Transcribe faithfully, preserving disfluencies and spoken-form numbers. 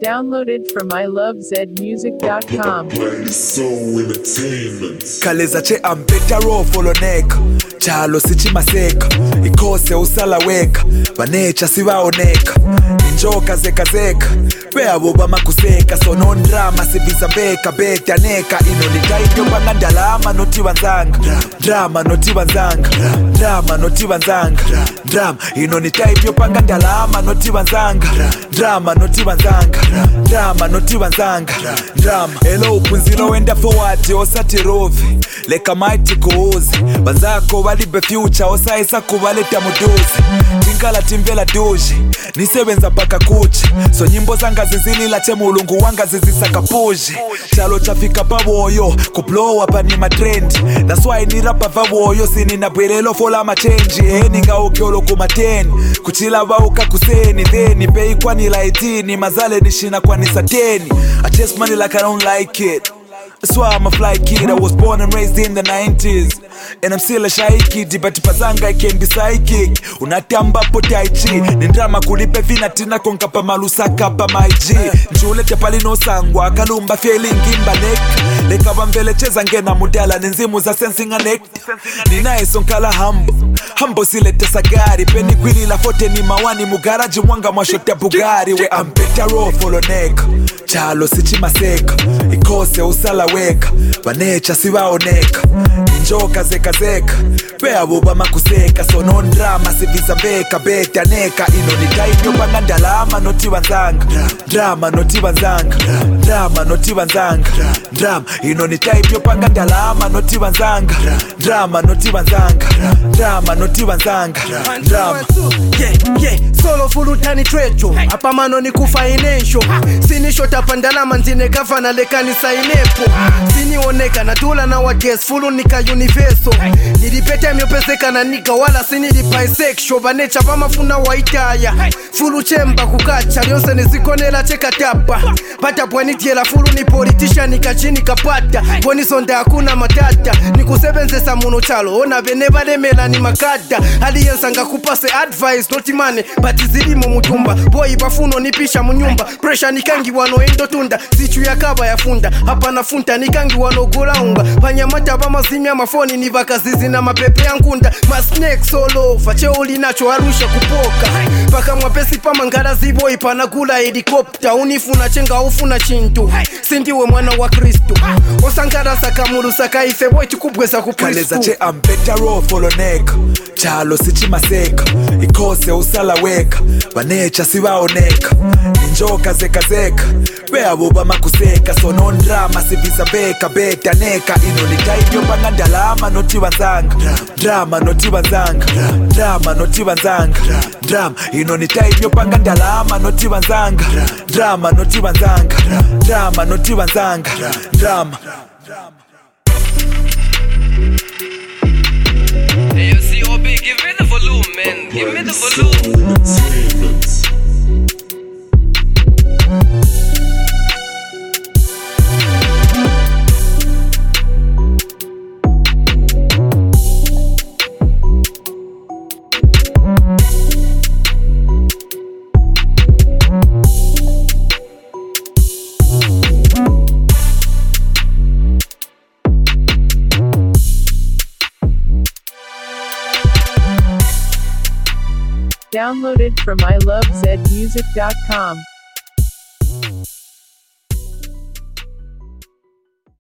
Downloaded from I love zed music dot com. Kaleza che ambeta ro foloneka chalo sichimaseka ikose usala weka banecha sibaoneka injoka zeka zeka beabo bamakuseka sono drama sibiza beka beta neka inonitayo bangandalama noti banzanga drama noti banzanga drama noti banzanga drama inonitayo bangandalama noti banzanga drama noti banzanga drama noti banzanga drama hello upunzilo wenda forward osati rovi leka mighty kuuzi banzako balibe future osaisa kubaleta muduzi tinkala timbela doji nisebenza paka kuchi so nyimbo zanga zizilila che mulungu wanga zizisaka puji chalo chafika pawoyo kublow up ni matrend that's why ni rapa pawoyo sini na bwelelo fola machenji eni nga ukiolo kumateni kuchila bauka kuseni then pay kwa ni laitini mazale nishina kwa ni sateni I chase money like I don't like it. That's why I'm a fly kid. I was born and raised in the nineties and I'm still a shy kid, but pazanga I can be psychic. Unatamba po tai chi nindrama kulipe vina tina konka pa malusaka pa my G njule tepali no sangwa kalumba feeling imba nek leka bambele cheza ngena mudala ninzimu za sensing a neck nina esonkala hambo hambo silete sagari peni kwili la fote ni mawani mugaraji mwanga mwashote bugari we I'm better off follow neck chalo sichimaseka ikose usala weka banecha sibaoneka injoka zeka zeka beabo bamakuseka sono drama sibiza beka beta neka inonitayo bangandalama noti banzanga drama noti banzanga drama noti banzanga drama inonitayo bangandalama noti banzanga drama noti banzanga drama noti banzanga drama yeah yeah solo fulutani trecho hapa mano ni kufainensho sini shota pandalama nzine gavana lekanisa inepo sini oneka na tula na wages fulu nika universo nilipeta miopezeka na nika wala sini di bisexual banecha bamafuna waitaya fulu chemba kukacha lyonse nizikonela cheka tapa pata pwani tiela fulu ni politician nikachini kapata pwani sonda hakuna matata nikusebenzesa muno chalo ona bene balemela ni makada aliyensanga kupase advice not money but zilimo mutumba boy bafuno nipisha munyumba pressure nikangi wano endo tunda sichu yakaba yafunda hapa nafunta nikangi wano gulaunga panyamata bamazimya mafoni ni vakazizi na mapepe yankunda ma snake solo fache uli nacho arusha kupoka paka mwapesi pa mangara zibo ipana kula helicopter unifuna chenga ufuna chintu sindiwe mwana wa Kristo osangara sakamuru sakaife boy tukubweza ku kaleza che I'm better off follow neck chalo sichimaseka ikose usala weka banecha sibaoneka injoka zeka zeka beabo bamakuseka sono drama sibiza beka beta neka inonitayo bangandalama noti banzanga drama noti banzanga drama noti banzanga drama inonitayo bangandalama noti banzanga drama noti banzanga drama noti banzanga drama. Hey, yo, C O B, give me the volume, man. Give me the volume. Downloaded from I love zed music dot com.